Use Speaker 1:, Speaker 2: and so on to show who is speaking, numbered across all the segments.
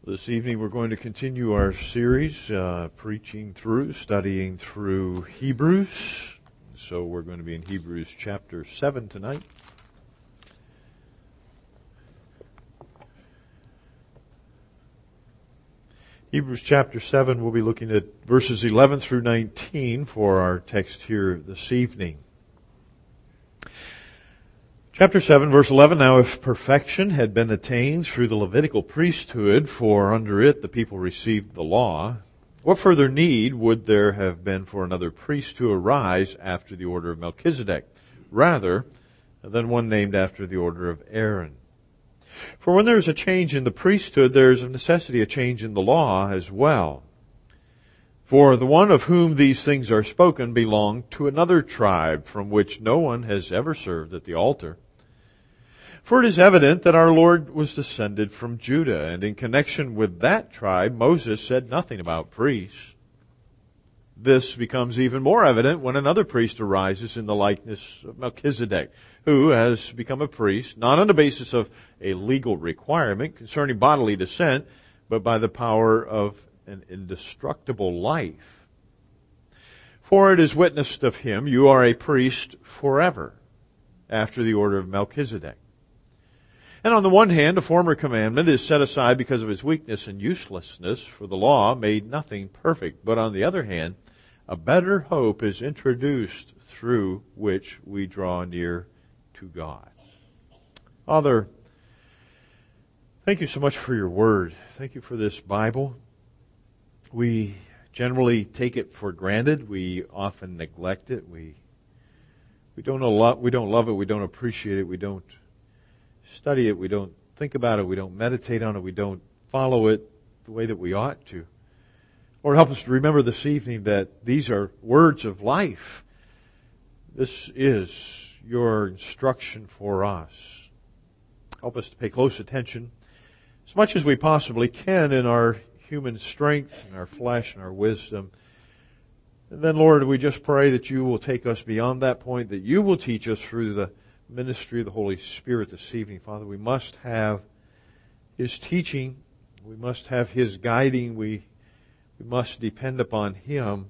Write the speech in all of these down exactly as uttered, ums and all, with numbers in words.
Speaker 1: This evening we're going to continue our series, uh, preaching through, studying through Hebrews. So we're going to be in Hebrews chapter seven tonight. Hebrews chapter seven, we'll be looking at verses eleven through nineteen for our text here this evening. Chapter seven, verse eleven, Now if perfection had been attained through the Levitical priesthood, for under it the people received the law, what further need would there have been for another priest to arise after the order of Melchizedek, rather than one named after the order of Aaron? For when there is a change in the priesthood, there is of necessity a change in the law as well. For the one of whom these things are spoken belonged to another tribe, from which no one has ever served at the altar. For it is evident that our Lord was descended from Judah, and in connection with that tribe, Moses said nothing about priests. This becomes even more evident when another priest arises in the likeness of Melchizedek, who has become a priest, not on the basis of a legal requirement concerning bodily descent, but by the power of an indestructible life. For it is witnessed of him, you are a priest forever, after the order of Melchizedek. And on the one hand, a former commandment is set aside because of its weakness and uselessness, for the law made nothing perfect. But on the other hand, a better hope is introduced through which we draw near to God. Father, thank you so much for your word. Thank you for this Bible. We generally take it for granted. We often neglect it. We we don't know lo- we don't love it. We don't appreciate it. We don't study it. We don't think about it. We don't meditate on it. We don't follow it the way that we ought to. Lord, help us to remember this evening that these are words of life. This is your instruction for us. Help us to pay close attention as much as we possibly can in our human strength, in our flesh, and our wisdom. And then, Lord, we just pray that you will take us beyond that point, that you will teach us through the ministry of the Holy Spirit this evening. Father, we must have His teaching. We must have His guiding. We, we must depend upon Him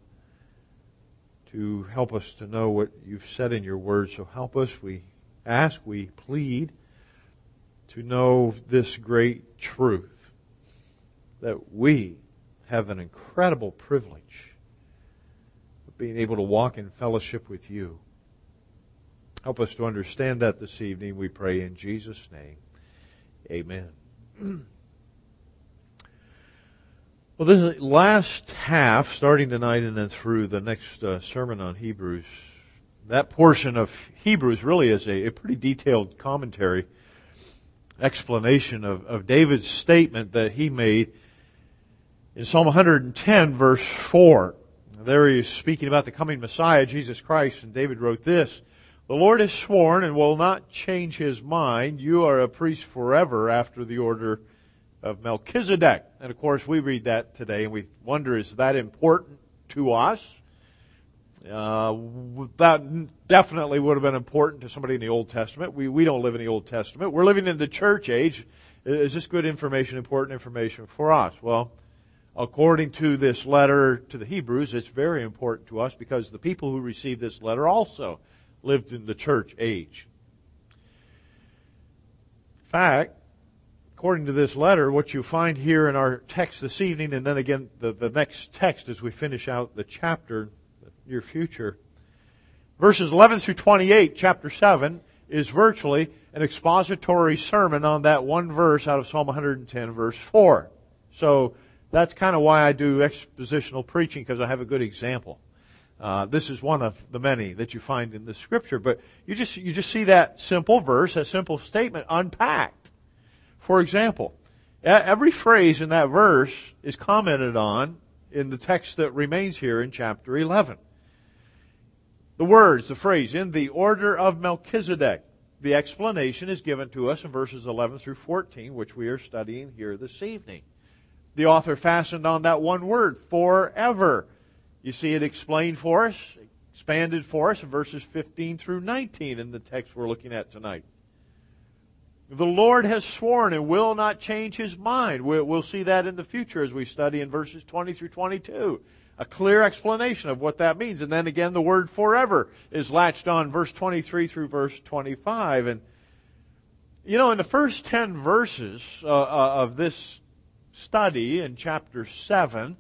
Speaker 1: to help us to know what you've said in your word. So help us, we ask, we plead, to know this great truth, that we have an incredible privilege of being able to walk in fellowship with you. Help us to understand that this evening, we pray in Jesus' name. Amen. Well, this last half, starting tonight and then through the next uh, sermon on Hebrews, that portion of Hebrews really is a, a pretty detailed commentary, explanation of, of David's statement that he made in Psalm one hundred ten, verse four. There he is speaking about the coming Messiah, Jesus Christ, and David wrote this: The Lord has sworn and will not change His mind. You are a priest forever after the order of Melchizedek. And of course, we read that today and we wonder, is that important to us? Uh, that definitely would have been important to somebody in the Old Testament. We, we don't live in the Old Testament. We're living in the church age. Is this good information, important information for us? Well, according to this letter to the Hebrews, it's very important to us because the people who received this letter also lived in the church age. In fact, according to this letter, what you find here in our text this evening, and then again the, the next text as we finish out the chapter, the near future, verses eleven through twenty-eight, chapter seven, is virtually an expository sermon on that one verse out of Psalm one hundred ten, verse four. So that's kind of why I do expositional preaching, because I have a good example. Uh, this is one of the many that you find in the Scripture, but you just you just see that simple verse, that simple statement unpacked. For example, every phrase in that verse is commented on in the text that remains here in chapter eleven. The words, the phrase, in the order of Melchizedek. The explanation is given to us in verses eleven through fourteen, which we are studying here this evening. The author fastened on that one word, forever. You see it explained for us, expanded for us in verses fifteen through nineteen in the text we're looking at tonight. The Lord has sworn and will not change His mind. We'll see that in the future as we study in verses twenty through twenty-two. A clear explanation of what that means. And then again, the word forever is latched on verse twenty-three through verse twenty-five. And, you know, in the first ten verses uh, of this study in chapter seven,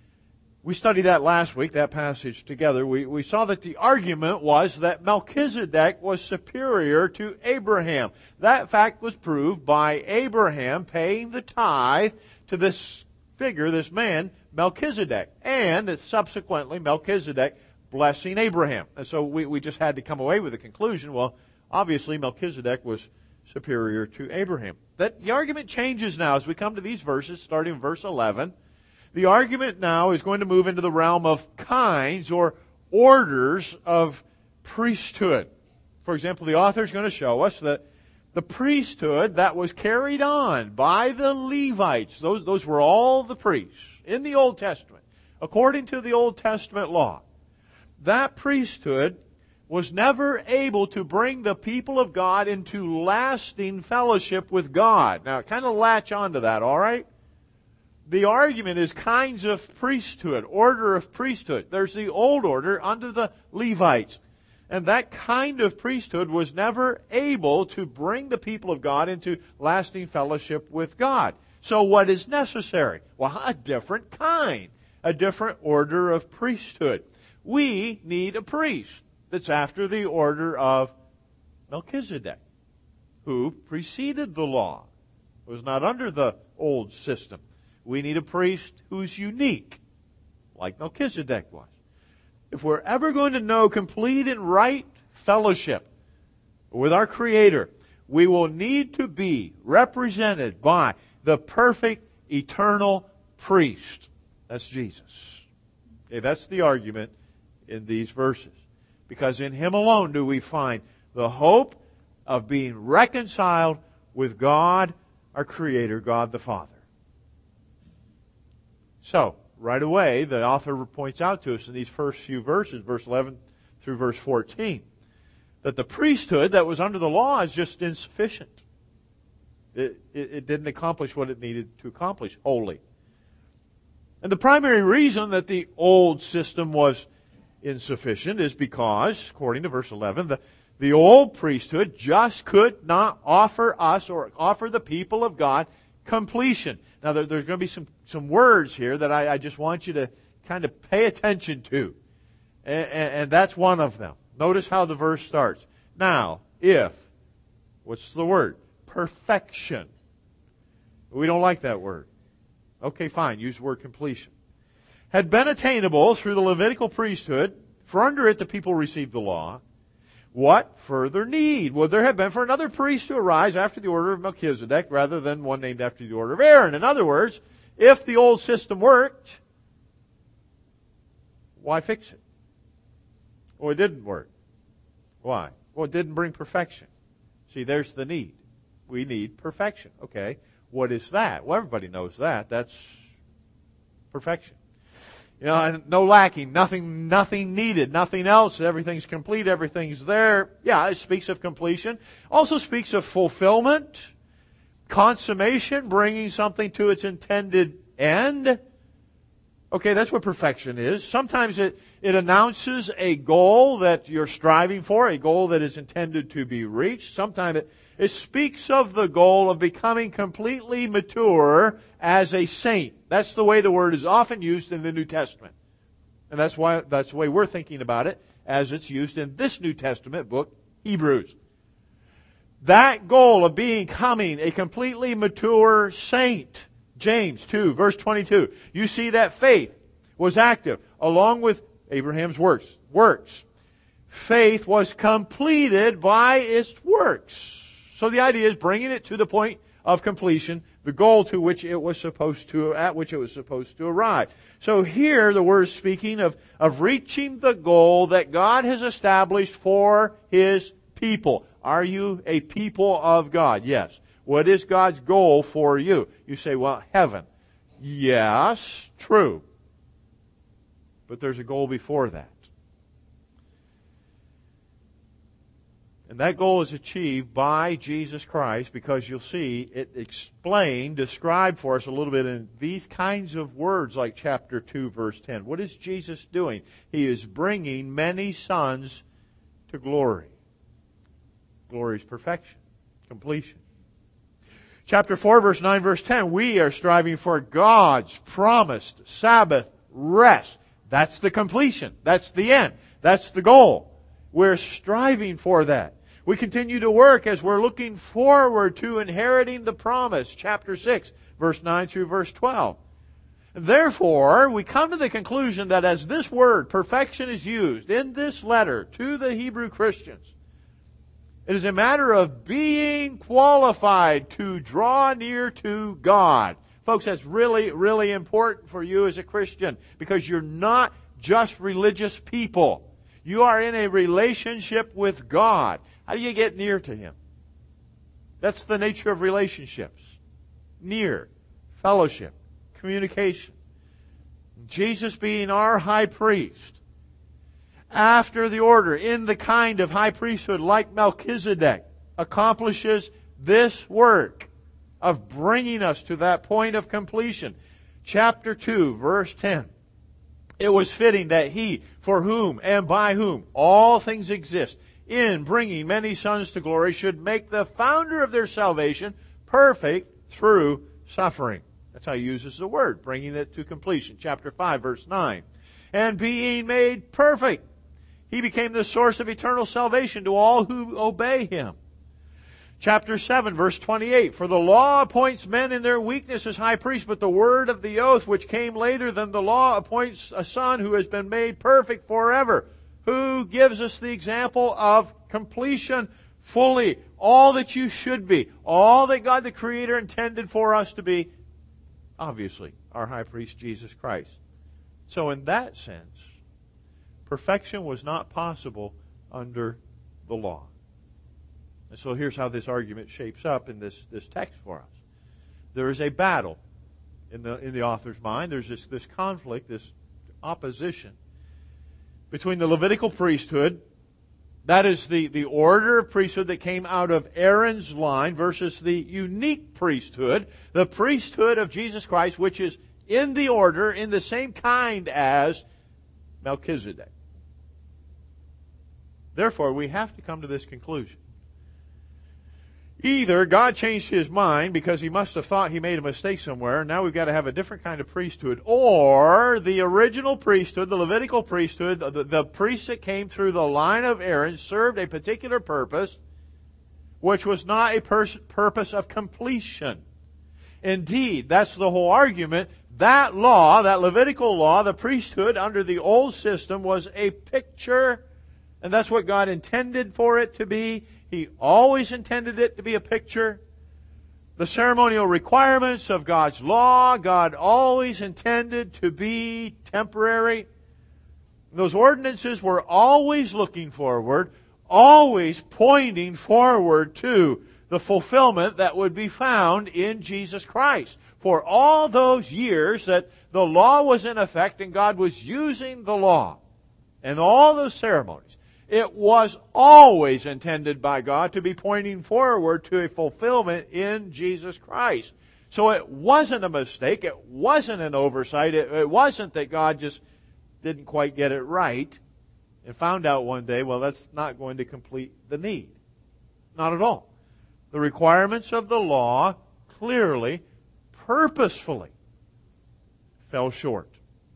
Speaker 1: we studied that last week, that passage together. We, we saw that the argument was that Melchizedek was superior to Abraham. That fact was proved by Abraham paying the tithe to this figure, this man, Melchizedek. And that subsequently Melchizedek blessing Abraham. And so we, we just had to come away with the conclusion, well, obviously Melchizedek was superior to Abraham. That the argument changes now as we come to these verses, starting in verse eleven. The argument now is going to move into the realm of kinds or orders of priesthood. For example, the author is going to show us that the priesthood that was carried on by the Levites, those, those were all the priests in the Old Testament, according to the Old Testament law. That priesthood was never able to bring the people of God into lasting fellowship with God. Now, kind of latch onto that, all right? The argument is kinds of priesthood, order of priesthood. There's the old order under the Levites. And that kind of priesthood was never able to bring the people of God into lasting fellowship with God. So what is necessary? Well, a different kind, a different order of priesthood. We need a priest that's after the order of Melchizedek, who preceded the law, was not under the old system. We need a priest who's unique, like Melchizedek was. If we're ever going to know complete and right fellowship with our Creator, we will need to be represented by the perfect, eternal priest. That's Jesus. Okay, that's the argument in these verses. Because in Him alone do we find the hope of being reconciled with God, our Creator, God the Father. So, right away, the author points out to us in these first few verses, verse eleven through verse fourteen, that the priesthood that was under the law is just insufficient. It, it, it didn't accomplish what it needed to accomplish wholly. And the primary reason that the old system was insufficient is because, according to verse eleven, the, the old priesthood just could not offer us or offer the people of God completion. Now, there, there's going to be some, some words here that I, I just want you to kind of pay attention to. And, and, and that's one of them. Notice how the verse starts. Now, if, what's the word? Perfection. We don't like that word. Okay, fine. Use the word completion. Had been attainable through the Levitical priesthood, for under it the people received the law. What further need would there have been for another priest to arise after the order of Melchizedek rather than one named after the order of Aaron? In other words, if the old system worked, why fix it? Well, it didn't work. Why? Well, it didn't bring perfection. See, there's the need. We need perfection. Okay, what is that? Well, everybody knows that. That's perfection. You know, no lacking, nothing, nothing needed, nothing else. Everything's complete, everything's there. Yeah, it speaks of completion. Also speaks of fulfillment, consummation, bringing something to its intended end. Okay, that's what perfection is. Sometimes it, it announces a goal that you're striving for, a goal that is intended to be reached. Sometimes it, it speaks of the goal of becoming completely mature as a saint. That's the way the word is often used in the New Testament. And that's why that's the way we're thinking about it as it's used in this New Testament book, Hebrews. That goal of becoming a completely mature saint. James two, verse twenty-two. You see that faith was active along with Abraham's works. Works. Faith was completed by its works. So the idea is bringing it to the point of completion, the goal to which it was supposed to, at which it was supposed to arrive. So here the word is speaking of, of reaching the goal that God has established for His people. Are you a people of God? Yes. What is God's goal for you? You say, well, heaven. Yes, true. But there's a goal before that. And that goal is achieved by Jesus Christ, because you'll see it explained, described for us a little bit in these kinds of words like chapter two, verse ten. What is Jesus doing? He is bringing many sons to glory. Glory is perfection, completion. Chapter four, verse nine, verse ten, we are striving for God's promised Sabbath rest. That's the completion. That's the end. That's the goal. We're striving for that. We continue to work as we're looking forward to inheriting the promise. Chapter six, verse nine through verse twelve. Therefore, we come to the conclusion that as this word, perfection, is used in this letter to the Hebrew Christians, it is a matter of being qualified to draw near to God. Folks, that's really, really important for you as a Christian, because you're not just religious people. You are in a relationship with God. How do you get near to Him? That's the nature of relationships. Near, fellowship, communication. Jesus being our high priest, after the order, in the kind of high priesthood like Melchizedek, accomplishes this work of bringing us to that point of completion. Chapter two, verse ten. It was fitting that He, for whom and by whom all things exist, in bringing many sons to glory, should make the founder of their salvation perfect through suffering. That's how He uses the word, bringing it to completion. Chapter five, verse nine. And being made perfect, He became the source of eternal salvation to all who obey Him. Chapter seven, verse twenty-eight. For the law appoints men in their weakness as high priests, but the word of the oath, which came later than the law, appoints a Son who has been made perfect forever, who gives us the example of completion fully. All that you should be. All that God the Creator intended for us to be. Obviously, our high priest, Jesus Christ. So in that sense, perfection was not possible under the law. And so here's how this argument shapes up in this, this text for us. There is a battle in the in the author's mind. There's this, this conflict, this opposition between the Levitical priesthood, that is the, the order of priesthood that came out of Aaron's line, versus the unique priesthood, the priesthood of Jesus Christ, which is in the order, in the same kind as Melchizedek. Therefore, we have to come to this conclusion. Either God changed His mind because He must have thought He made a mistake somewhere, and now we've got to have a different kind of priesthood, or the original priesthood, the Levitical priesthood, the, the priests that came through the line of Aaron, served a particular purpose, which was not a pers- purpose of completion. Indeed, that's the whole argument. That law, that Levitical law, the priesthood under the old system, was a picture, and that's what God intended for it to be. He always intended it to be a picture. The ceremonial requirements of God's law, God always intended to be temporary. Those ordinances were always looking forward, always pointing forward to the fulfillment that would be found in Jesus Christ. For all those years that the law was in effect and God was using the law and all those ceremonies, it was always intended by God to be pointing forward to a fulfillment in Jesus Christ. So it wasn't a mistake. It wasn't an oversight. It, it wasn't that God just didn't quite get it right and found out one day, well, that's not going to complete the need. Not at all. The requirements of the law clearly, purposefully fell short.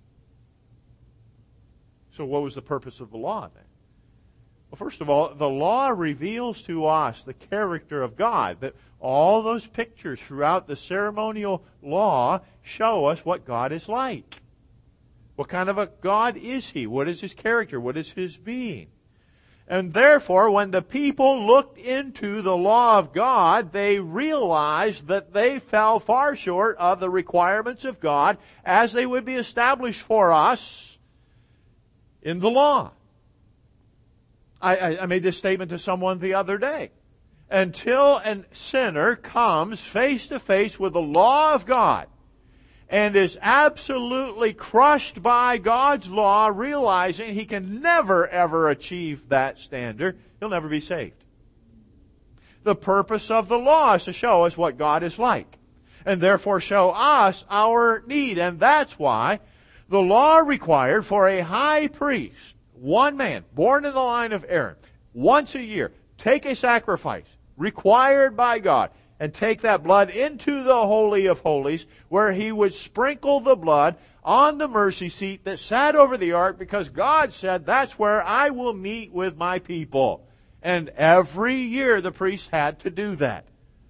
Speaker 1: So what was the purpose of the law then? Well, first of all, the law reveals to us the character of God. That all those pictures throughout the ceremonial law show us what God is like. What kind of a God is He? What is His character? What is His being? And therefore, when the people looked into the law of God, they realized that they fell far short of the requirements of God as they would be established for us in the law. I, I made this statement to someone the other day. Until a sinner comes face to face with the law of God and is absolutely crushed by God's law, realizing he can never ever achieve that standard, he'll never be saved. The purpose of the law is to show us what God is like, and therefore show us our need. And that's why the law required for a high priest, one man, born in the line of Aaron, once a year, take a sacrifice required by God, and take that blood into the Holy of Holies, where he would sprinkle the blood on the mercy seat that sat over the ark, because God said, that's where I will meet with my people. And every year the priest had to do that,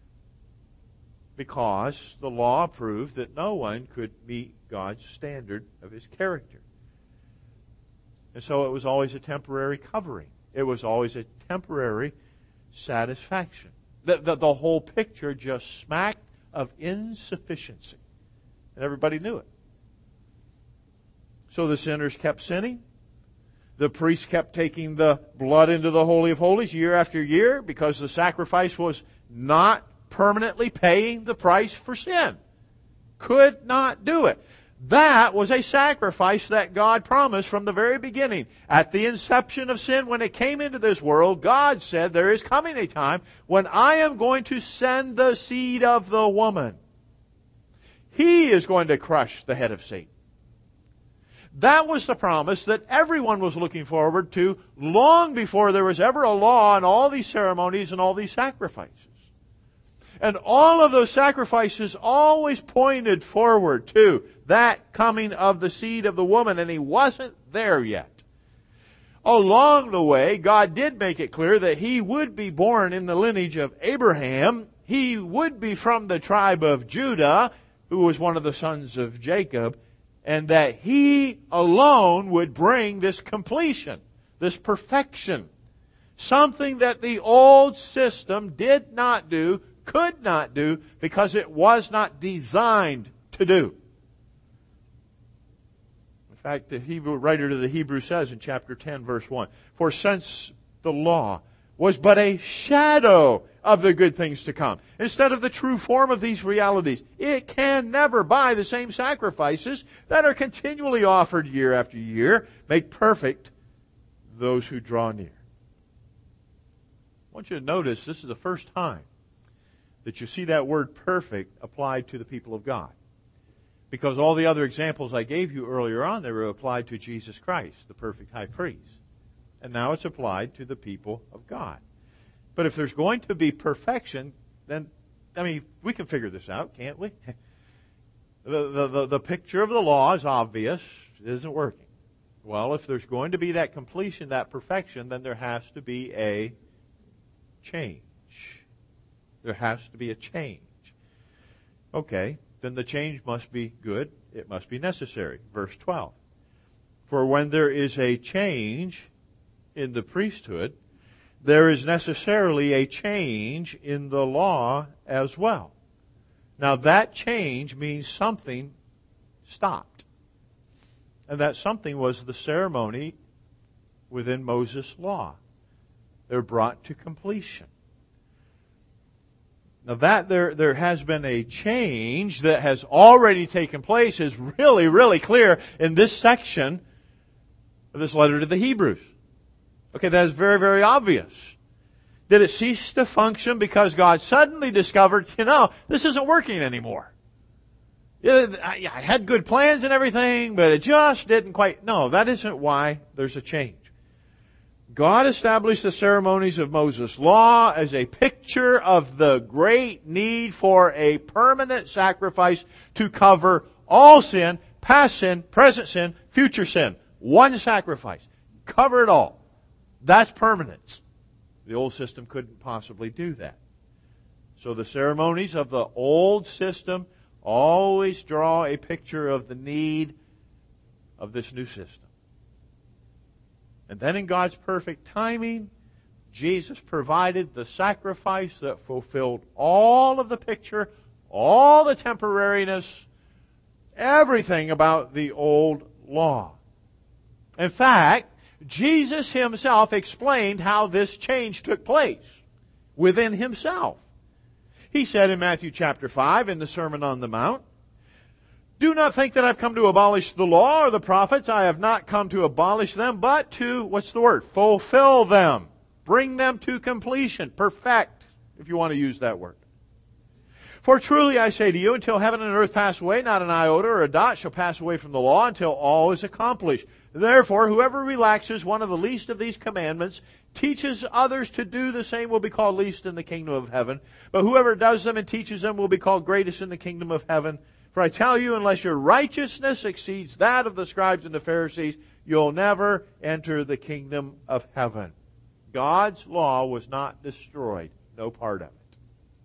Speaker 1: because the law proved that no one could meet God's standard of His character. And so it was always a temporary covering. It was always a temporary satisfaction. The, the, the whole picture just smacked of insufficiency. And everybody knew it. So the sinners kept sinning. The priest kept taking the blood into the Holy of Holies year after year, because the sacrifice was not permanently paying the price for sin. Could not do it. That was a sacrifice that God promised from the very beginning. At the inception of sin, when it came into this world, God said, there is coming a time when I am going to send the seed of the woman. He is going to crush the head of Satan. That was the promise that everyone was looking forward to long before there was ever a law and all these ceremonies and all these sacrifices. And all of those sacrifices always pointed forward to that coming of the seed of the woman, and He wasn't there yet. Along the way, God did make it clear that He would be born in the lineage of Abraham. He would be from the tribe of Judah, who was one of the sons of Jacob, and that He alone would bring this completion, this perfection. Something that the old system did not do, could not do, because it was not designed to do. In fact, the Hebrew writer to the Hebrews says in chapter ten, verse one, for since the law was but a shadow of the good things to come, instead of the true form of these realities, it can never, by the same sacrifices that are continually offered year after year, make perfect those who draw near. I want you to notice this is the first time that you see that word perfect applied to the people of God. Because all the other examples I gave you earlier on, they were applied to Jesus Christ, the perfect high priest. And now it's applied to the people of God. But if there's going to be perfection, then, I mean, we can figure this out, can't we? the, the, the, the picture of the law is obvious. It isn't working. Well, if there's going to be that completion, that perfection, then there has to be a change. There has to be a change. Okay, then the change must be good. It must be necessary. Verse twelve. For when there is a change in the priesthood, there is necessarily a change in the law as well. Now that change means something stopped. And that something was the ceremony within Moses' law. They're brought to completion. Now that there, there has been a change that has already taken place is really, really clear in this section of this letter to the Hebrews. Okay, that is very, very obvious. Did it cease to function because God suddenly discovered, you know, this isn't working anymore? I had good plans and everything, but it just didn't quite. No, that isn't why there's a change. God established the ceremonies of Moses' law as a picture of the great need for a permanent sacrifice to cover all sin, past sin, present sin, future sin. One sacrifice. Cover it all. That's permanence. The old system couldn't possibly do that. So the ceremonies of the old system always draw a picture of the need of this new system. And then in God's perfect timing, Jesus provided the sacrifice that fulfilled all of the picture, all the temporariness, everything about the old law. In fact, Jesus Himself explained how this change took place within Himself. He said in Matthew chapter five in the Sermon on the Mount, do not think that I've come to abolish the law or the prophets. I have not come to abolish them, but to, what's the word? Fulfill them. Bring them to completion. Perfect. if you want to use that word. For truly I say to you, until heaven and earth pass away, not an iota or a dot shall pass away from the law until all is accomplished. Therefore, whoever relaxes one of the least of these commandments, teaches others to do the same, will be called least in the kingdom of heaven. But whoever does them and teaches them will be called greatest in the kingdom of heaven. For I tell you, unless your righteousness exceeds that of the scribes and the Pharisees, you'll never enter the kingdom of heaven. God's law was not destroyed. No part of it.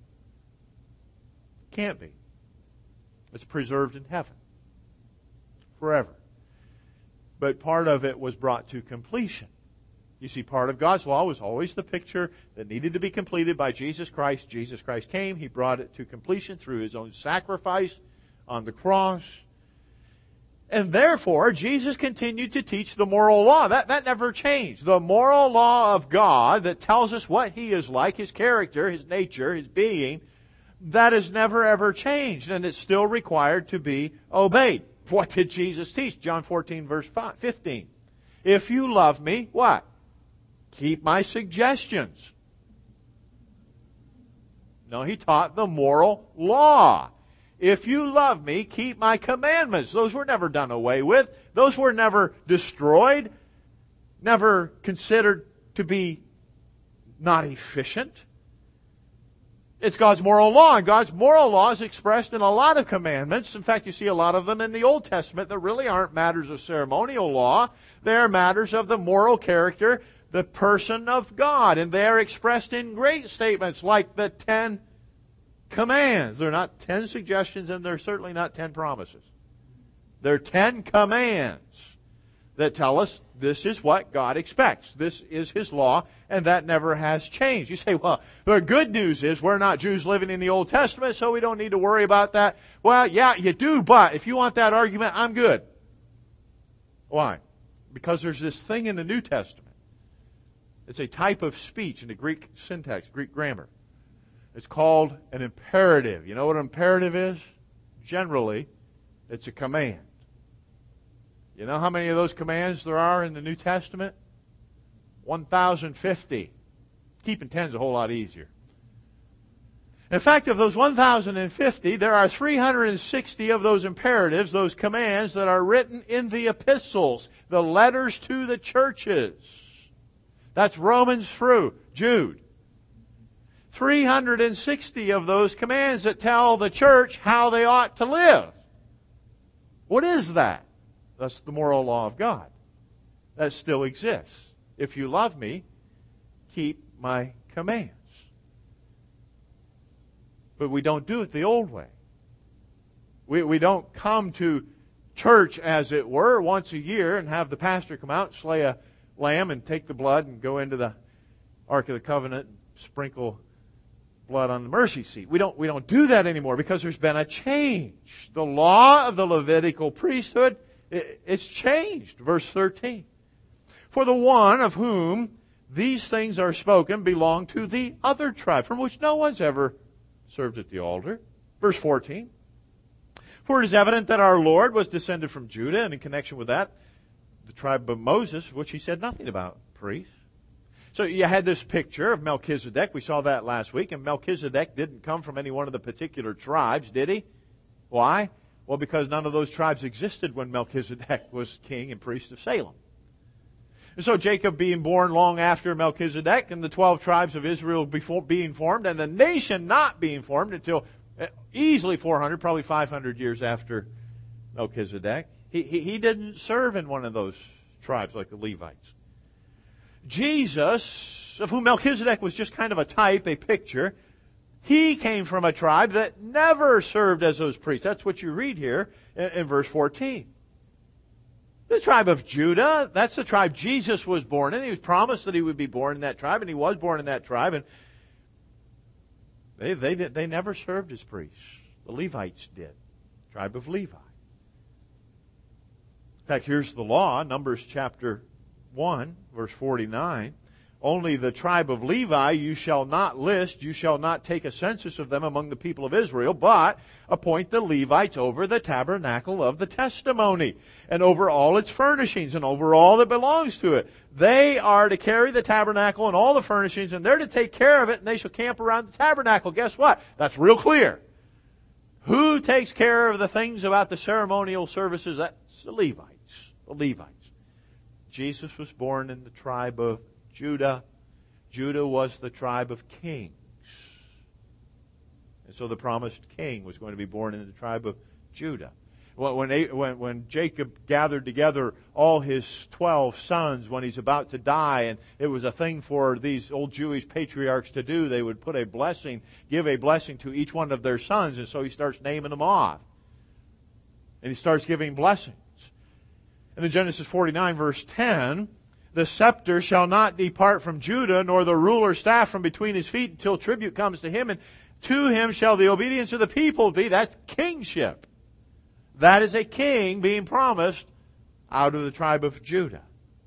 Speaker 1: Can't be. It's preserved in heaven. Forever. But part of it was brought to completion. You see, part of God's law was always the picture that needed to be completed by Jesus Christ. Jesus Christ came. He brought it to completion through His own sacrifice on the cross. And therefore, Jesus continued to teach the moral law. That, that never changed. The moral law of God that tells us what He is like, His character, His nature, His being, that has never ever changed. And it's still required to be obeyed. What did Jesus teach? John fourteen, verse fifteen. If you love me, what? Keep my suggestions. No, He taught the moral law. If you love me, keep my commandments. Those were never done away with. Those were never destroyed. Never considered to be not efficient. It's God's moral law, and God's moral law is expressed in a lot of commandments. In fact, you see a lot of them in the Old Testament that really aren't matters of ceremonial law. They are matters of the moral character, the person of God. And they are expressed in great statements like the Ten Commands. They're not ten suggestions, and they're certainly not ten promises. They're ten commands that tell us this is what God expects. This is His law, and that never has changed. You say, well, the good news is we're not Jews living in the Old Testament, so we don't need to worry about that. Well, yeah, you do, but if you want that argument, I'm good. Why? Because there's this thing in the New Testament. It's a type of speech in the Greek syntax, Greek grammar. It's called an imperative. You know what an imperative is? Generally, it's a command. You know how many of those commands there are in the New Testament? one thousand fifty. Keeping ten is a whole lot easier. In fact, of those one thousand fifty, there are three hundred sixty of those imperatives, those commands, that are written in the epistles, the letters to the churches. That's Romans through Jude. three hundred sixty of those commands that tell the church how they ought to live. What is that? That's the moral law of God. That still exists. If you love me, keep my commands. But we don't do it the old way. We, we don't come to church, as it were, once a year and have the pastor come out, slay a lamb and take the blood and go into the Ark of the Covenant and sprinkle blood on the mercy seat. We don't, we don't do that anymore because there's been a change. The law of the Levitical priesthood, it, it's changed. Verse thirteen. For the one of whom these things are spoken belonged to the other tribe, from which no one's ever served at the altar. Verse fourteen. For it is evident that our Lord was descended from Judah, and in connection with that, the tribe of Moses, which He said nothing about priests. So you had this picture of Melchizedek. We saw that last week. And Melchizedek didn't come from any one of the particular tribes, did he? Why? Well, because none of those tribes existed when Melchizedek was king and priest of Salem. And so Jacob being born long after Melchizedek, and the twelve tribes of Israel before being formed, and the nation not being formed until easily four hundred, probably five hundred years after Melchizedek. He, he, he didn't serve in one of those tribes like the Levites. Jesus, of whom Melchizedek was just kind of a type, a picture, he came from a tribe that never served as those priests. That's what you read here in, in verse fourteen. The tribe of Judah, that's the tribe Jesus was born in. He was promised that he would be born in that tribe, and he was born in that tribe. And they, they, they never served as priests. The Levites did. Tribe of Levi. In fact, here's the law, Numbers chapter one, verse forty-nine. only the tribe of Levi you shall not list, you shall not take a census of them among the people of Israel, but appoint the Levites over the tabernacle of the testimony, and over all its furnishings, and over all that belongs to it. They are to carry the tabernacle and all the furnishings, and they're to take care of it, and they shall camp around the tabernacle. Guess what? That's real clear. Who takes care of the things about the ceremonial services? That's the Levites. The Levites. Jesus was born in the tribe of Judah. Judah was the tribe of kings. And so the promised king was going to be born in the tribe of Judah. When, when, when Jacob gathered together all his twelve sons when he's about to die, and it was a thing for these old Jewish patriarchs to do, they would put a blessing, give a blessing to each one of their sons, and so he starts naming them off. And he starts giving blessings. And in Genesis forty-nine, verse ten, the scepter shall not depart from Judah, nor the ruler's staff from between his feet until tribute comes to him, and to him shall the obedience of the people be. That's kingship. That is a king being promised out of the tribe of Judah.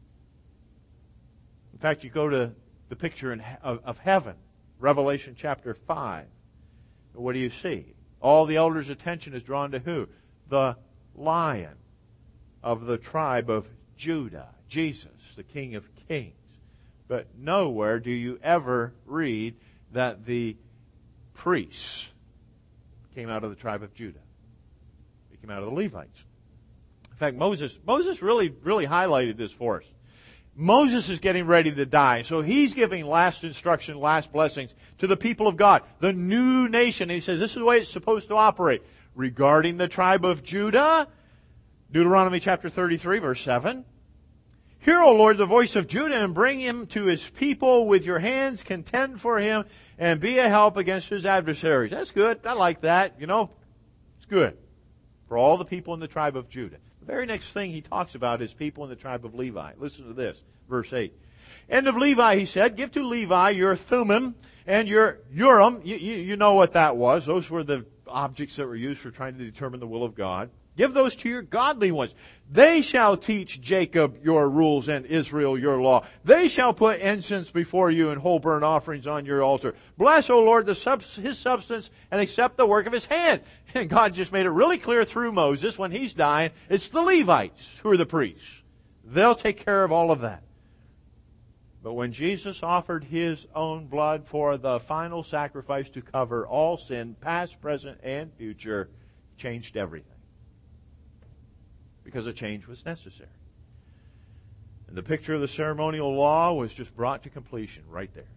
Speaker 1: In fact, you go to the picture in, of, of heaven, Revelation chapter five. What do you see? All the elders' attention is drawn to who? The Lion of the tribe of Judah, Jesus, the King of Kings. But nowhere do you ever read that the priests came out of the tribe of Judah. They came out of the Levites. In fact, Moses, Moses really, really highlighted this for us. Moses is getting ready to die, so he's giving last instruction, last blessings to the people of God, the new nation. And he says this is the way it's supposed to operate. Regarding the tribe of Judah, Deuteronomy chapter thirty-three, verse seven. Hear, O Lord, the voice of Judah, and bring him to his people with your hands, contend for him, and be a help against his adversaries. That's good. I like that. You know, it's good for all the people in the tribe of Judah. The very next thing he talks about is people in the tribe of Levi. Listen to this, verse eight. And of Levi, he said, give to Levi your Thummim and your Urim. You, you, you know what that was. Those were the objects that were used for trying to determine the will of God. Give those to your godly ones. They shall teach Jacob your rules and Israel your law. They shall put incense before you and whole burnt offerings on your altar. Bless, O Lord, the sub- his substance and accept the work of his hands. And God just made it really clear through Moses when he's dying. It's the Levites who are the priests. They'll take care of all of that. But when Jesus offered his own blood for the final sacrifice to cover all sin, past, present, and future, changed everything. Because a change was necessary. And the picture of the ceremonial law was just brought to completion right there.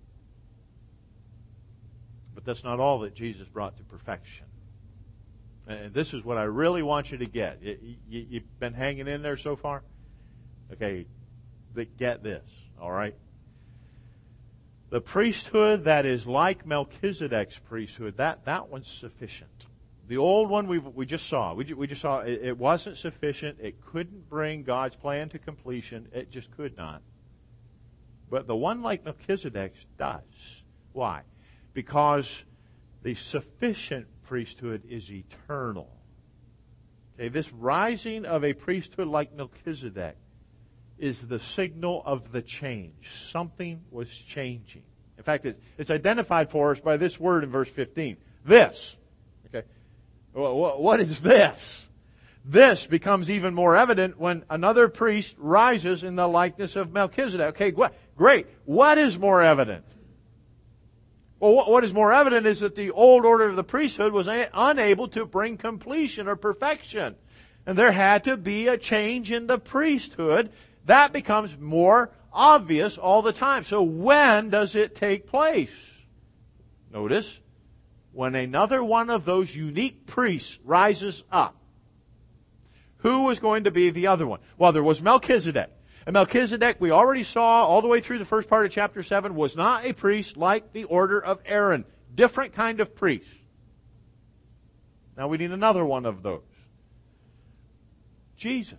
Speaker 1: But that's not all that Jesus brought to perfection. And this is what I really want you to get. You've been hanging in there so far? Okay, get this, all right? The priesthood that is like Melchizedek's priesthood, that, that one's sufficient. The old one we we just saw. We, we just saw it, it wasn't sufficient. It couldn't bring God's plan to completion. It just could not. But the one like Melchizedek's does. Why? Because the sufficient priesthood is eternal. Okay, this rising of a priesthood like Melchizedek is the signal of the change. Something was changing. In fact, it, it's identified for us by this word in verse fifteen. This. Okay. What is this? This becomes even more evident when another priest rises in the likeness of Melchizedek. Okay, great. What is more evident? Well, what is more evident is that the old order of the priesthood was unable to bring completion or perfection. And there had to be a change in the priesthood. That becomes more obvious all the time. So when does it take place? Notice, when another one of those unique priests rises up. Who was going to be the other one? Well, there was Melchizedek. And Melchizedek, we already saw all the way through the first part of chapter seven, was not a priest like the order of Aaron. Different kind of priest. Now we need another one of those. Jesus.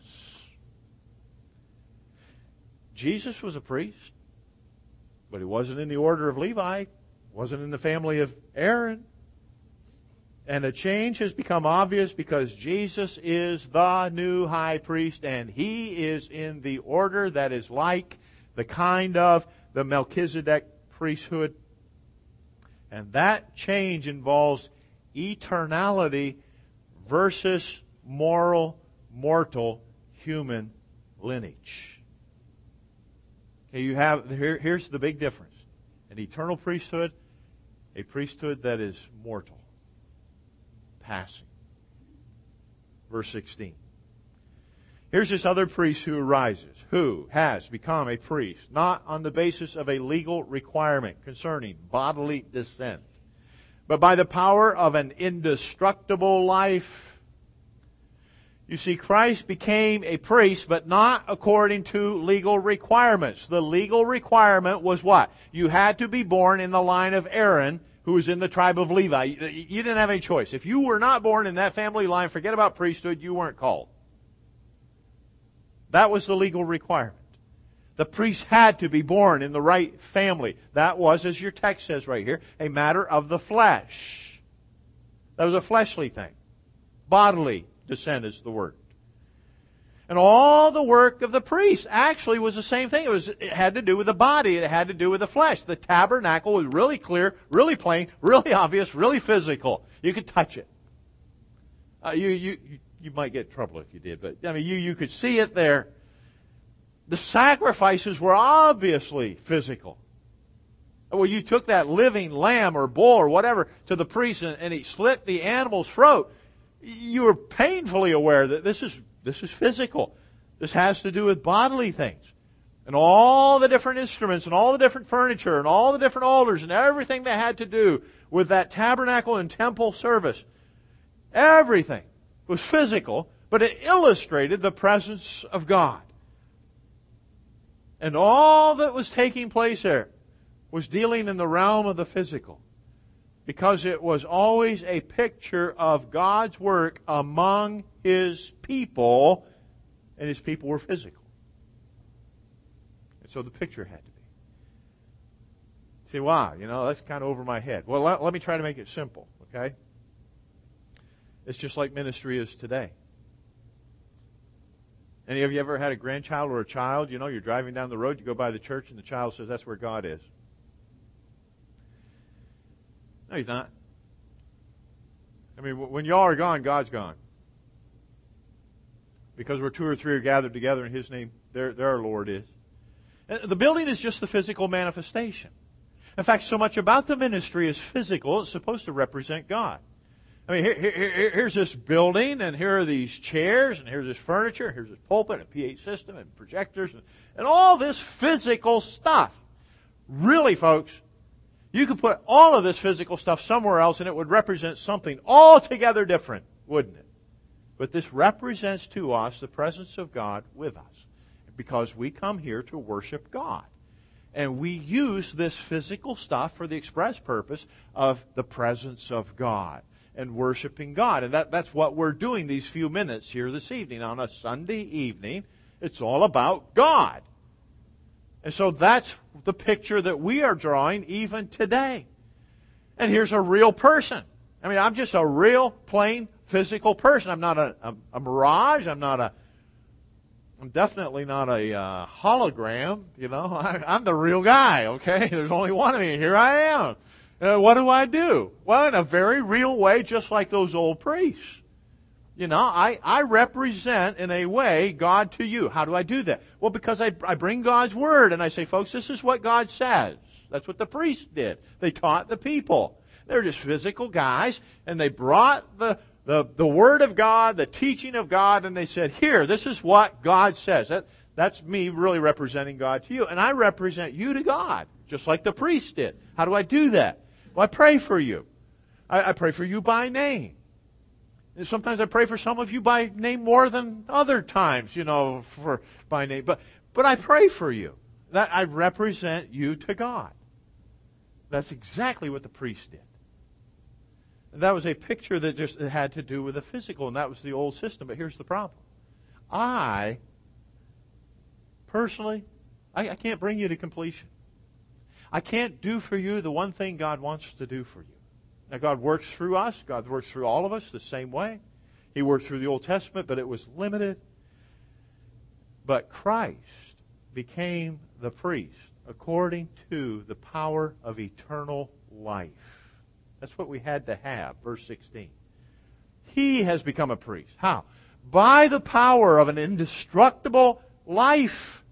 Speaker 1: Jesus was a priest, but he wasn't in the order of Levi, wasn't in the family of Aaron. And a change has become obvious because Jesus is the new high priest, and he is in the order that is like the kind of the Melchizedek priesthood. And that change involves eternality versus moral, mortal, human lineage. Okay, you have here, here's the big difference. An eternal priesthood, a priesthood that is mortal, passing. Verse sixteen. Here's this other priest who arises, who has become a priest, not on the basis of a legal requirement concerning bodily descent, but by the power of an indestructible life. You see, Christ became a priest, but not according to legal requirements. The legal requirement was what? You had to be born in the line of Aaron, who was in the tribe of Levi. You didn't have any choice. If you were not born in that family line, forget about priesthood, you weren't called. That was the legal requirement. The priest had to be born in the right family. That was, as your text says right here, a matter of the flesh. That was a fleshly thing. Bodily descent is the word. And all the work of the priest actually was the same thing. It was, it had to do with the body. It had to do with the flesh. The tabernacle was really clear, really plain, really obvious, really physical. You could touch it. Uh, you, you, you might get in trouble if you did, but I mean, you, you could see it there. The sacrifices were obviously physical. Well, you took that living lamb or bull or whatever to the priest and, and he slit the animal's throat. You were painfully aware that this is this is physical. This has to do with bodily things. And all the different instruments and all the different furniture and all the different altars and everything that had to do with that tabernacle and temple service. Everything was physical, but it illustrated the presence of God. And all that was taking place there was dealing in the realm of the physical. Because it was always a picture of God's work among His people, and His people were physical. And so the picture had to be. You say, wow, you know, that's kind of over my head. Well, let, let me try to make it simple, okay? It's just like ministry is today. Any of you ever had a grandchild or a child? You know, you're driving down the road, you go by the church, and the child says, that's where God is. No, He's not. I mean, when y'all are gone, God's gone. Because where two or three are gathered together in His name, there, there our Lord is. And the building is just the physical manifestation. In fact, so much about the ministry is physical, it's supposed to represent God. I mean, here, here, here's this building, and here are these chairs, and here's this furniture, and here's this pulpit, and a P A system, and projectors, and, and all this physical stuff. Really, folks, you could put all of this physical stuff somewhere else, and it would represent something altogether different, wouldn't it? But this represents to us the presence of God with us, because we come here to worship God. And we use this physical stuff for the express purpose of the presence of God and worshiping God. And that, that's what we're doing these few minutes here this evening. On a Sunday evening, it's all about God. And so that's the picture that we are drawing even today. And here's a real person. I mean, I'm just a real, plain, physical person. I'm not a, a, a mirage. I'm not a, I'm definitely not a uh, hologram. You know, I, I'm the real guy, okay? There's only one of me. Here I am. Uh, what do I do? Well, in a very real way, just like those old priests. You know, I, I represent, in a way, God to you. How do I do that? Well, because I, I bring God's Word, and I say, folks, this is what God says. That's what the priests did. They taught the people. They're just physical guys, and they brought the, the, the Word of God, the teaching of God, and they said, here, this is what God says. That, that's me really representing God to you. And I represent you to God, just like the priests did. How do I do that? Well, I pray for you. I, I pray for you by name. And sometimes I pray for some of you by name more than other times, you know, for by name. But but I pray for you. That I represent you to God. That's exactly what the priest did. And that was a picture that just had to do with the physical, and that was the old system. But here's the problem. I, personally, I, I can't bring you to completion. I can't do for you the one thing God wants to do for you. Now, God works through us. God works through all of us the same way. He worked through the Old Testament, but it was limited. But Christ became the priest. according to the power of eternal life. That's what we had to have, verse sixteen. He has become a priest. How? By the power of an indestructible life.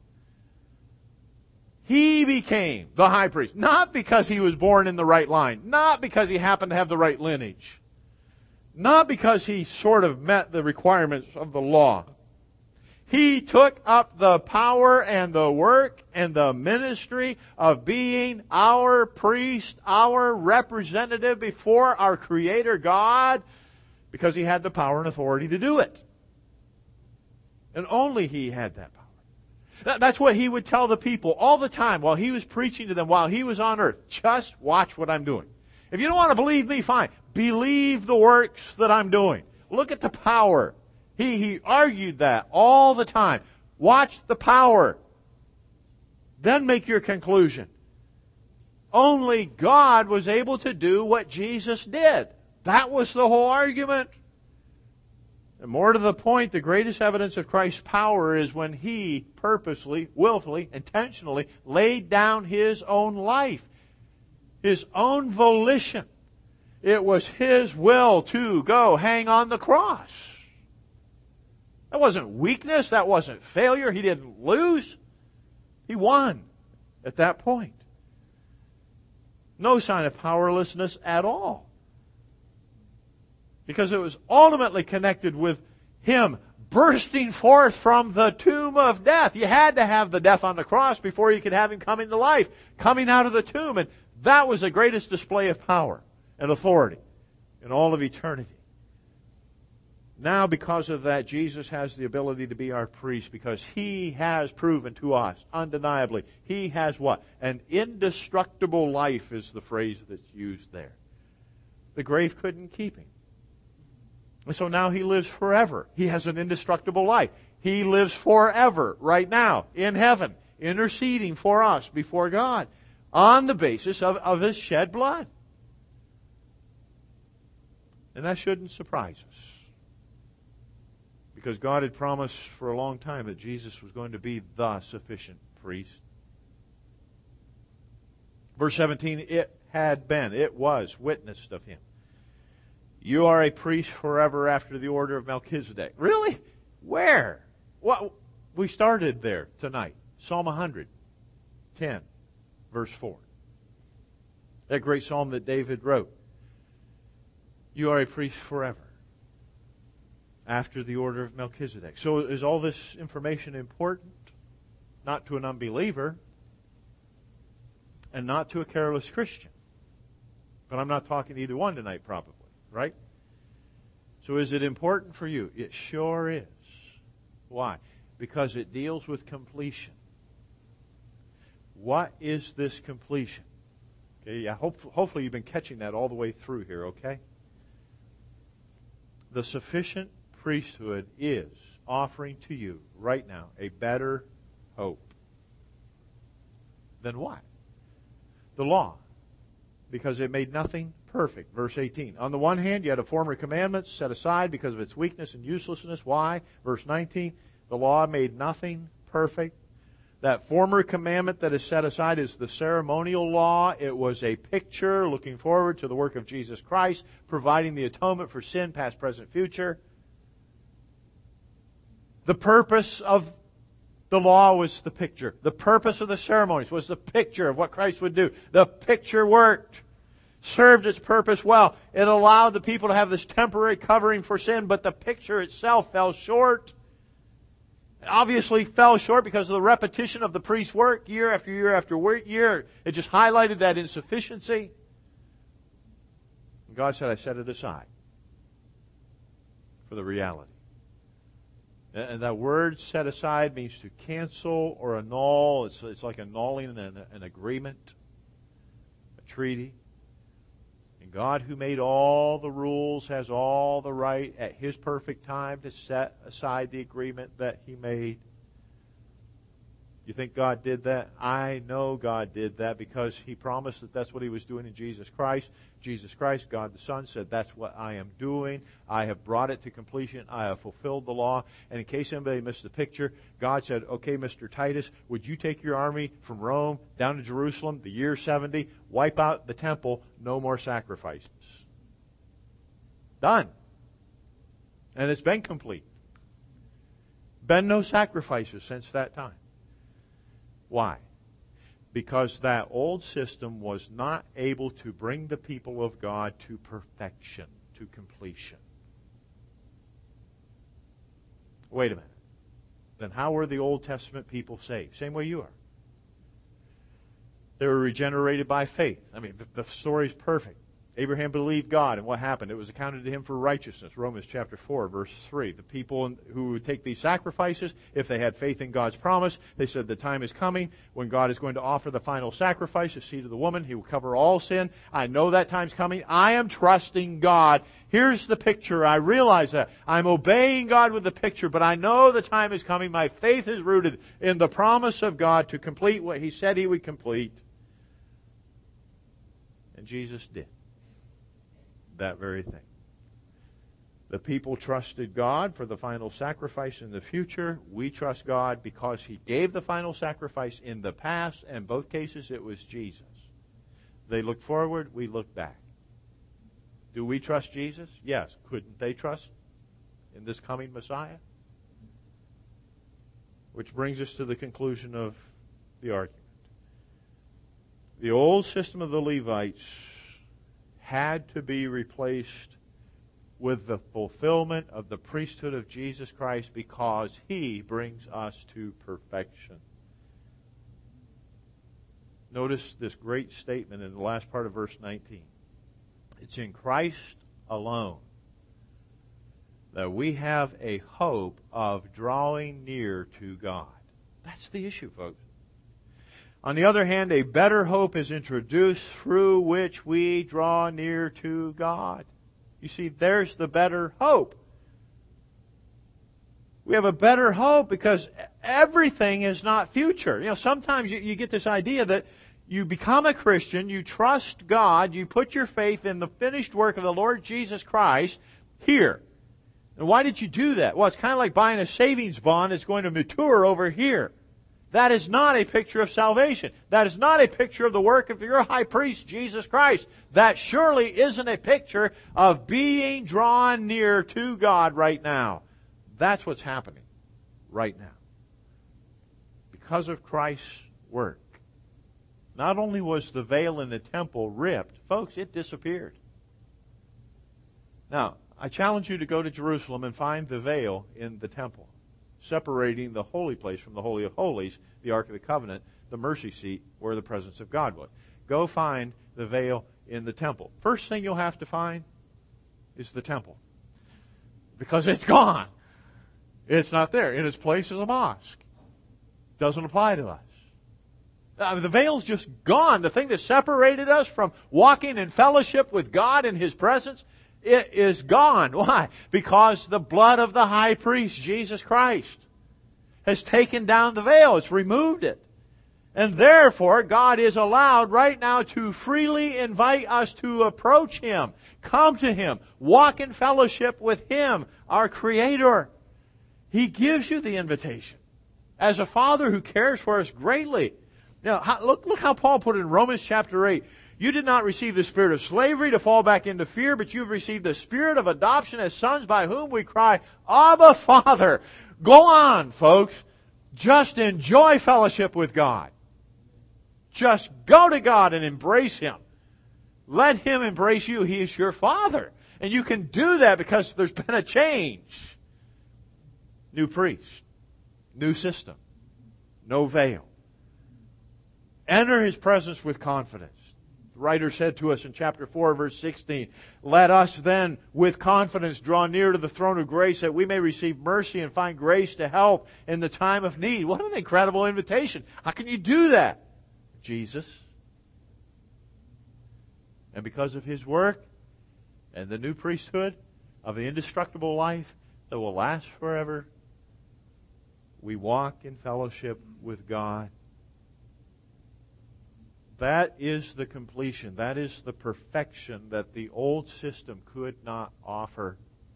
Speaker 1: He became the high priest. Not because he was born in the right line. Not because he happened to have the right lineage. Not because he sort of met the requirements of the law. He took up the power and the work and the ministry of being our priest, our representative before our Creator God, because he had the power and authority to do it. And only he had that power. That's what he would tell the people all the time while he was preaching to them, while he was on earth. Just watch what I'm doing. If you don't want to believe me, fine. Believe the works that I'm doing. Look at the power. He, he argued that all the time. Watch the power. Then make your conclusion. Only God was able to do what Jesus did. That was the whole argument. And more to the point, the greatest evidence of Christ's power is when He purposely, willfully, intentionally laid down His own life. His own volition. It was His will to go hang on the cross. That wasn't weakness. That wasn't failure. He didn't lose. He won at that point. No sign of powerlessness at all. Because it was ultimately connected with Him bursting forth from the tomb of death. You had to have the death on the cross before you could have Him coming to life, coming out of the tomb. And that was the greatest display of power and authority in all of eternity. Now, because of that, Jesus has the ability to be our priest because He has proven to us, undeniably, He has what? An indestructible life is the phrase that's used there. The grave couldn't keep Him. And so now He lives forever. He has an indestructible life. He lives forever, right now, in heaven, interceding for us before God on the basis of, of His shed blood. And that shouldn't surprise us. Because God had promised for a long time that Jesus was going to be the sufficient priest. Verse seventeen, it had been, it was witnessed of Him. You are a priest forever after the order of Melchizedek. Really? Where? Well, we started there tonight. Psalm one hundred ten, verse four. That great psalm that David wrote. You are a priest forever after the order of Melchizedek. So is all this information important? Not to an unbeliever and not to a careless Christian. But I'm not talking to either one tonight, probably. Right? So is it important for you? It sure is. Why? Because it deals with completion. What is this completion? Okay, yeah, hope, hopefully you've been catching that all the way through here, okay? The sufficient priesthood is offering to you right now a better hope. Than what? The law. Because it made nothing perfect. Verse eighteen. On the one hand, you had a former commandment set aside because of its weakness and uselessness. Why? Verse nineteen. The law made nothing perfect. That former commandment that is set aside is the ceremonial law. It was a picture looking forward to the work of Jesus Christ, providing the atonement for sin, past, present, future. The purpose of the law was the picture. The purpose of the ceremonies was the picture of what Christ would do. The picture worked. Served its purpose well. It allowed the people to have this temporary covering for sin, but the picture itself fell short. It obviously fell short because of the repetition of the priest's work year after year after year. It just highlighted that insufficiency. And God said, I set it aside for the reality. And that word set aside means to cancel or annul. It's, it's like annulling an, an agreement, a treaty. And God, who made all the rules, has all the right at His perfect time to set aside the agreement that He made. You think God did that? I know God did that because He promised that that's what He was doing in Jesus Christ. Jesus Christ, God the Son, said, that's what I am doing. I have brought it to completion. I have fulfilled the law. And in case anybody missed the picture, God said, okay, Mister Titus, would you take your army from Rome down to Jerusalem, the year seventy, wipe out the temple, no more sacrifices. Done. And it's been complete. Been no sacrifices since that time. Why? Because that old system was not able to bring the people of God to perfection, to completion. Wait a minute. Then how were the Old Testament people saved? Same way you are. They were regenerated by faith. I mean, the, the story's perfect. Abraham believed God, and what happened? It was accounted to him for righteousness. Romans chapter four, verse three. The people who would take these sacrifices, if they had faith in God's promise, they said the time is coming when God is going to offer the final sacrifice, the seed of the woman. He will cover all sin. I know that time's coming. I am trusting God. Here's the picture. I realize that. I'm obeying God with the picture, but I know the time is coming. My faith is rooted in the promise of God to complete what He said He would complete. And Jesus did that very thing. The people trusted God for the final sacrifice in the future. We trust God because He gave the final sacrifice in the past. In both cases, it was Jesus. They looked forward, we look back. Do we trust Jesus? Yes. Couldn't they trust in this coming Messiah? Which brings us to the conclusion of the argument. The old system of the Levites had to be replaced with the fulfillment of the priesthood of Jesus Christ because He brings us to perfection. Notice this great statement in the last part of verse nineteen. It's in Christ alone that we have a hope of drawing near to God. That's the issue, folks. On the other hand, a better hope is introduced through which we draw near to God. You see, there's the better hope. We have a better hope because everything is not future. You know, sometimes you, you get this idea that you become a Christian, you trust God, you put your faith in the finished work of the Lord Jesus Christ here. And why did you do that? Well, it's kind of like buying a savings bond that's going to mature over here. That is not a picture of salvation. That is not a picture of the work of your high priest, Jesus Christ. That surely isn't a picture of being drawn near to God right now. That's what's happening right now. Because of Christ's work. Not only was the veil in the temple ripped, folks, it disappeared. Now, I challenge you to go to Jerusalem and find the veil in the temple, separating the holy place from the Holy of Holies, the Ark of the Covenant, the mercy seat where the presence of God was. Go find the veil in the temple. First thing you'll have to find is the temple. Because it's gone. It's not there. In its place is a mosque. Doesn't apply to us. Uh, the veil's just gone. The thing that separated us from walking in fellowship with God in His presence, it is gone. Why? Because the blood of the high priest, Jesus Christ, has taken down the veil. It's removed it. And therefore, God is allowed right now to freely invite us to approach Him, come to Him, walk in fellowship with Him, our Creator. He gives you the invitation. As a Father who cares for us greatly. Now, how, look, look how Paul put it in Romans chapter eight. You did not receive the spirit of slavery to fall back into fear, but you've received the spirit of adoption as sons by whom we cry, Abba, Father. Go on, folks. Just enjoy fellowship with God. Just go to God and embrace Him. Let Him embrace you. He is your Father. And you can do that because there's been a change. New priest. New system. No veil. Enter His presence with confidence. The writer said to us in chapter four, verse sixteen, let us then with confidence draw near to the throne of grace that we may receive mercy and find grace to help in the time of need. What an incredible invitation. How can you do that? Jesus. And because of His work and the new priesthood of the indestructible life that will last forever, we walk in fellowship with God. That is the completion. That is the perfection that the old system could not offer.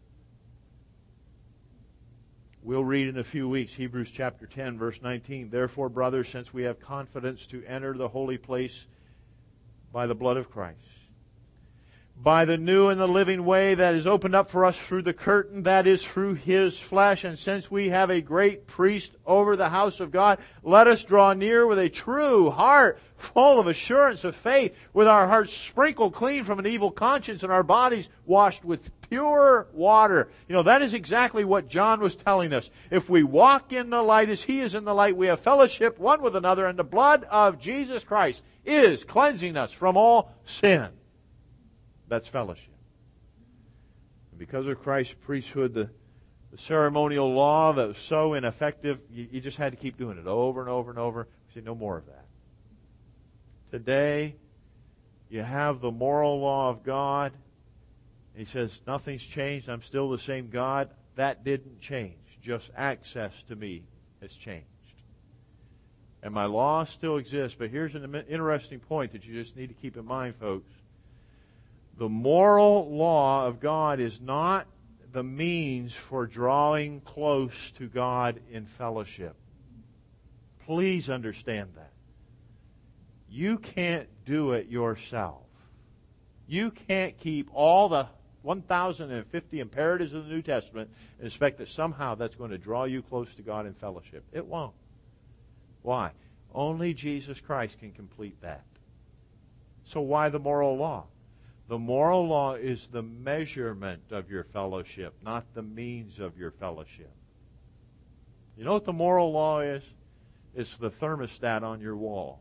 Speaker 1: We'll read in a few weeks, Hebrews chapter ten, verse nineteen. Therefore, brothers, since we have confidence to enter the holy place by the blood of Christ, by the new and the living way that is opened up for us through the curtain, that is through His flesh. And since we have a great priest over the house of God, let us draw near with a true heart, full of assurance of faith, with our hearts sprinkled clean from an evil conscience and our bodies washed with pure water. You know, that is exactly what John was telling us. If we walk in the light as He is in the light, we have fellowship one with another, and the blood of Jesus Christ is cleansing us from all sin. That's fellowship. And because of Christ's priesthood, the, the ceremonial law that was so ineffective, you, you just had to keep doing it over and over and over. See, no more of that. Today, you have the moral law of God. And He says, nothing's changed. I'm still the same God. That didn't change. Just access to me has changed. And my law still exists. But here's an interesting point that you just need to keep in mind, folks. The moral law of God is not the means for drawing close to God in fellowship. Please understand that. You can't do it yourself. You can't keep all the one thousand fifty imperatives of the New Testament and expect that somehow that's going to draw you close to God in fellowship. It won't. Why? Only Jesus Christ can complete that. So why the moral law? The moral law is the measurement of your fellowship, not the means of your fellowship. You know what the moral law is? It's the thermostat on your wall.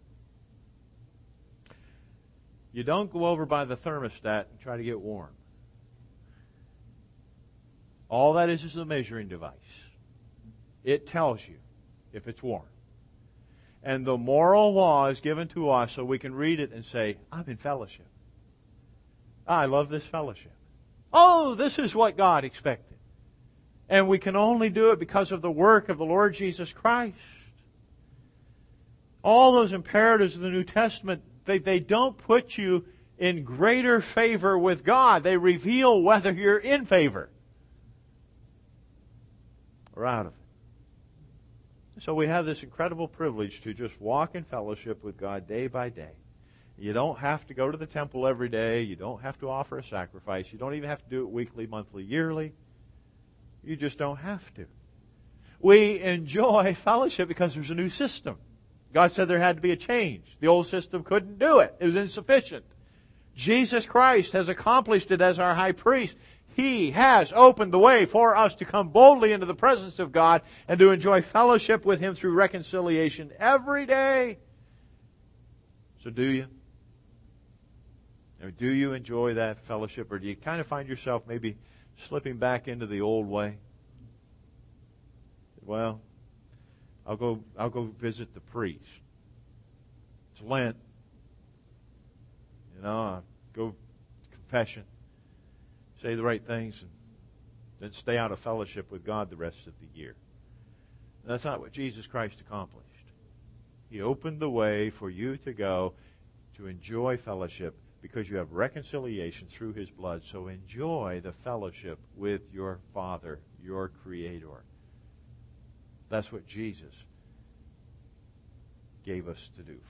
Speaker 1: You don't go over by the thermostat and try to get warm. All that is is a measuring device. It tells you if it's warm. And the moral law is given to us so we can read it and say, I'm in fellowship. I love this fellowship. Oh, this is what God expected. And we can only do it because of the work of the Lord Jesus Christ. All those imperatives of the New Testament, they, they don't put you in greater favor with God. They reveal whether you're in favor or out of it. So we have this incredible privilege to just walk in fellowship with God day by day. You don't have to go to the temple every day. You don't have to offer a sacrifice. You don't even have to do it weekly, monthly, yearly. You just don't have to. We enjoy fellowship because there's a new system. God said there had to be a change. The old system couldn't do it. It was insufficient. Jesus Christ has accomplished it as our high priest. He has opened the way for us to come boldly into the presence of God and to enjoy fellowship with Him through reconciliation every day. So do you? Or do you enjoy that fellowship, or do you kind of find yourself maybe slipping back into the old way? Well, I'll go I'll go visit the priest. It's Lent. You know, I'll go to confession, say the right things, and then stay out of fellowship with God the rest of the year. That's not what Jesus Christ accomplished. He opened the way for you to go to enjoy fellowship because you have reconciliation through His blood. So enjoy the fellowship with your Father, your Creator. That's what Jesus gave us to do.